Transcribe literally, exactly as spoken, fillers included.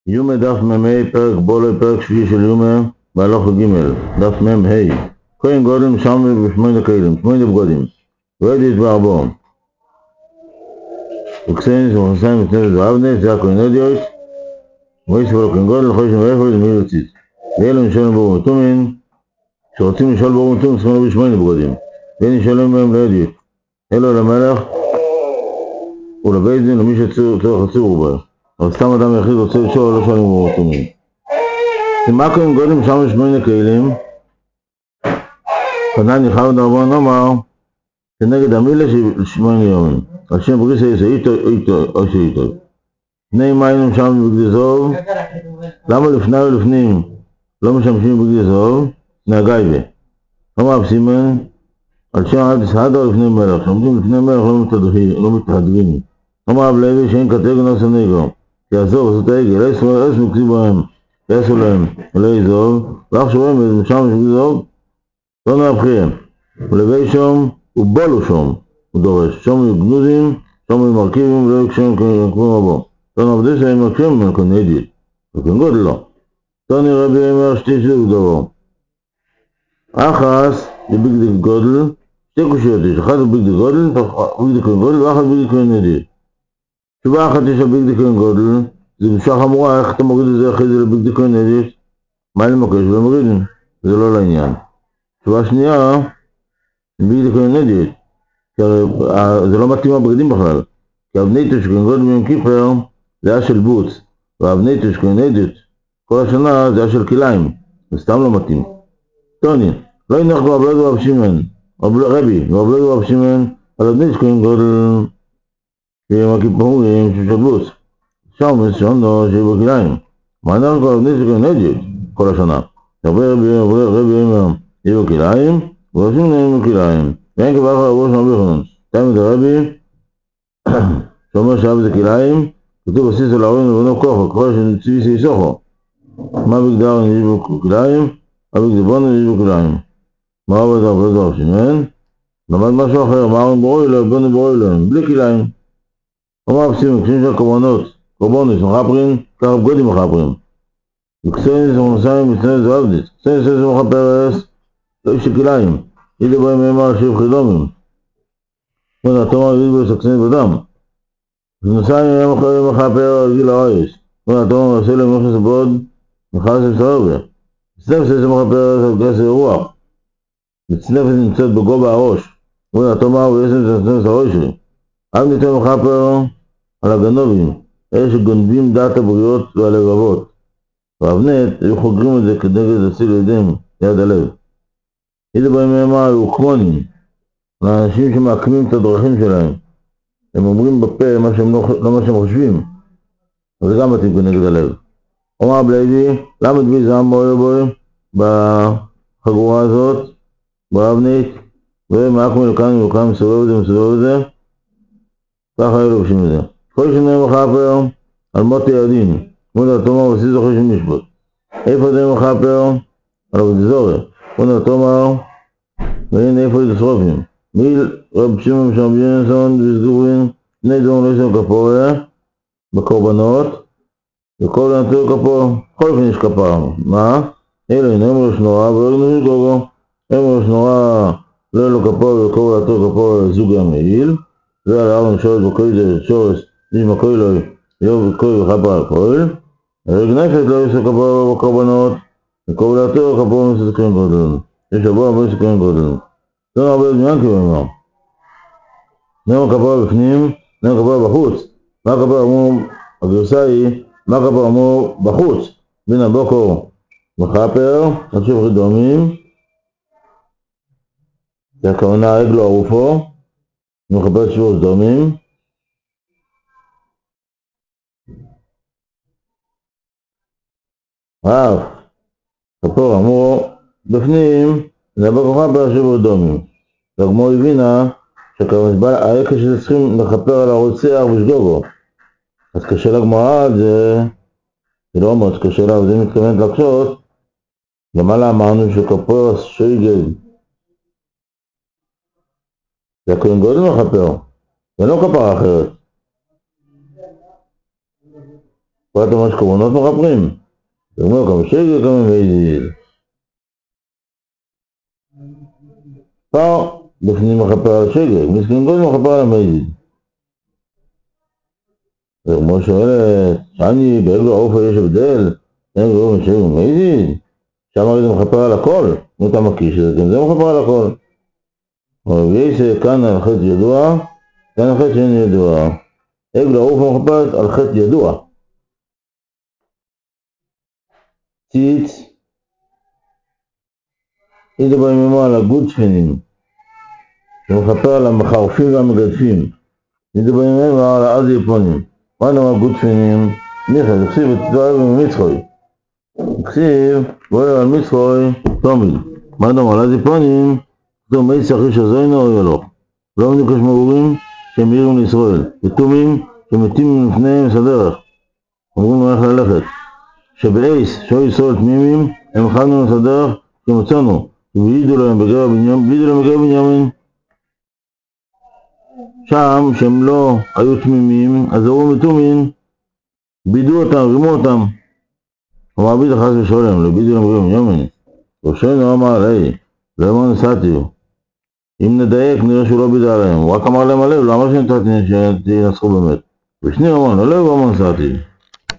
יומא דף מ"ה פרק בולו פרק שביעי של יומא בהלוך ג' דף מ"ה. כהן גודל משם בשמונה כלים, שמונה בגודים ועדית בארבו וקסייניס ומכנסיים ותנדת ואבנס, זה הכהן אדיוט ואיס ולא כהן גודל לכל שם ואיפה למי יוצית ואלו נשאלים בו ומתומין שרוצים לשאול בו ומתומין צריכים להביא שמונה בגודים ואין נשאלים בהם לאדיוט אלו למלך ולבית דין למי שצריך לציבור בו, אבל סתם אדם יחיד רוצה לשאול, לא שואלים בו מתומין. מה כהן גודל משם בשמונה כלים? פנן יחד דרבן אמר כנגד המילה של שמונה יומים על שם בריסה איסה איתו איתו או שאיתו פני מים שם בגדי זוב. למה לפני ולפנים לא משמשים בגדי זוב? נהגייבה אמר סימן על שם אל תסהדה לפני מלך, שעומדים לפני מלך לא מתהדרים. אמר לוי שאין כתגו נוסע נגו כי הזוב עשו את העגל אס מקצי בהם ועשו להם עלי זוב ואף שרואים משם בגדי זוב לא נהבחיהם ולבי שום ובולו שום הוא דורש שום יהיו גנוזים שום יהיו מרכיבים ולא יהיו קשיים כמו רבו לא נעבדי שהם מרכיבים מלכו נדיד וכן גודל לא תוני רבי אמר שתי שתי ודורו אחס בבגדי גודל שתי קושיות יש אחד בבגדי גודל בגדי כהן גודל ואחד בבגדי כהן נדיד. תשובה אחת יש בבגדי כהן גודל זה בשעה חמורה איך אתה מוריד את זה אחרי זה לבגדי כהן נדיד מה אני מבקש ולא מורידים זה לא לעניין. תשובה שנייה בגדי כהן נדיד זה לא מתאים הבגדים בכלל כי אבניתו שכהן גודל מיום כיפר זה היה של בוץ ואבניתו שכהן נדיד כל השנה זה היה של כליים זה סתם לא מתאים. טוני לא ינח בו אבלדו רב שמעון רבי ואבלדו רב שמעון על אבניתו שכהן גודל ביום הכיפורים של בוץ שם משונו שבו כליים מה נח בו אבניתו שכהן נדיד כל השנה רבי רבי אמר יהיו כליים ורבים נהיים כליים ואין כבר אחר ראש רבי חנון תאם את הרבי שאומר שאהב את הכליים כתוב בסיס על ההורים לבנו כוחו ככל שנציבי סייסוכו מה בגדר נהיו כליים אבל בגדבון נהיו כליים מה עובד הרבה דבר שמען למד משהו אחר מה אומרים ברוי לו בנו ברוי לו בלי כליים אמר פסימים כשם של קורבנות קורבונוס מחפרים ככה בגודים מחפרים וקסייניס ומכנסיים ותנדת ואבנס קסייניס ומחפרס לא יש כליים ידע בהם אמר שיב חידומים ונה תומר ידבו סקסנית בדם ונוסעים יום אחרי מחפר על גיל האויס ונה תומר עושה להם נכנס הבוד מחלס לסרבה צנפס איזה מחפר על גסר רוח וצנפס נמצאת בגובה הראש ונה תומר ויסם צנפס הראשי אב ניתן מחפר על הגנובים אלה שגונבים דעת הבריאות והלבבות ואבנת היו חוגרים את זה כנגד הסיל ידיהם ליד הלב. ידע בהם אמר היו כמונים לאנשים שמעקמים את הדרכים שלהם הם אומרים בפה מה שהם לא, לא מה שהם חושבים וזה גם מתאים כנגד הלב. אומר בלוי למה דבי זעם בוי בוי בחגורה הזאת באבנית ומעקמו לכאן ולכאן מסובב את זה מסובב את זה ככה היו לובשים את זה כל שניים מחפר על מות ילדים מונה תומר ועשי זוכר של משפט איפה די מחפר על עבוד זורי מונה תומר והנה איפה יתשרופים מיל רב שמעון שם ינסון וסגורים בני דרום לא יש כפורה בקורבנות וכל נטור כפור כל אופן יש כפרה מה? אלו הנה אמרו שנורא וארגנו שגוגו אמרו שנורא לא יהיה לו כפור וכל נטור כפור זוג המעיל ועל ארון שורש בקוידה שורש נשמע קוילוי יוב וקוי וחפר על קויל הרג נפש לא יש כפור בקורבנות וכל נטור כפור מסתכלים גודל יש שבוע בו מסתכלים גודל לא הרבה זמן כאילו אמר נאמר כפור בפנים נאמר כפור בחוץ מה כפור אמור הגרסה היא מה כפור אמור בחוץ בין הבוקר מחפר עד שוב חידומים זה הכוונה רגלו ערופו מחפר שוב חידומים אף כפור אמור בפנים זה הבוקר מחפר שוב חידומים והגמור הבינה שהעקש שזה צריכים לחפר על הרוצח בשגוגו אז קשה לגמרא זה זה לא אומר שקשה לה וזה מתכוונת לקשות למעלה אמרנו שכפור שויגל זה הכהן גודל מחפר זה לא כפרה אחרת פרט ממש קרונות מכפרים. זה אומר כמה שגר כמה מייזיל. פר בפנים מכפר על שגר, מסכן גודל מכפר על המייזיל. זה כמו שואלת, שאני בעגלו העופה יש הבדל, אין גורם שגר ומייזיל. שם הרי זה מכפר על הכל, נו אתה מקיש, גם זה מכפר על הכל. אבל יש כאן על חטא ידוע, כאן על חטא שאין ידוע. עגלו העופה מכפרת על חטא ידוע. ציץ, איזה בימימה על הגוד שכנים, שמכפר על המחרפים והמגדפים. איזה בימימה על העז יפונים. מה נאמר גוד שכנים? מיכה, תקשיב את דבר במצחוי. תקשיב, בואי על מצחוי, תומיד. מה נאמר על עז יפונים? זו מייס אחרי שזוינו או ילוך. לא מניקוש מרורים שהם עירים לישראל. ותומים שמתים לפניהם מסדרך. אומרים לו איך ללכת. שבאייס, שואי ישראל תמימים, הם חלנו מסדרך שמצאנו. והעידו להם בגר בנימין, שם שהם לא היו תמימים, אז אמרו מתומים, בידו אותם, רימו אותם. אמר בידה חס ושולם, לא בידו להם בגר בנימין. ראשנו אמר עלי, לא אמר נסעתי. אם נדייק נראה שהוא לא בידה עליהם, הוא רק אמר להם עליהם, לא אמר שנתתי שתנסחו באמת. ושני אמר, לא לא אמר נסעתי.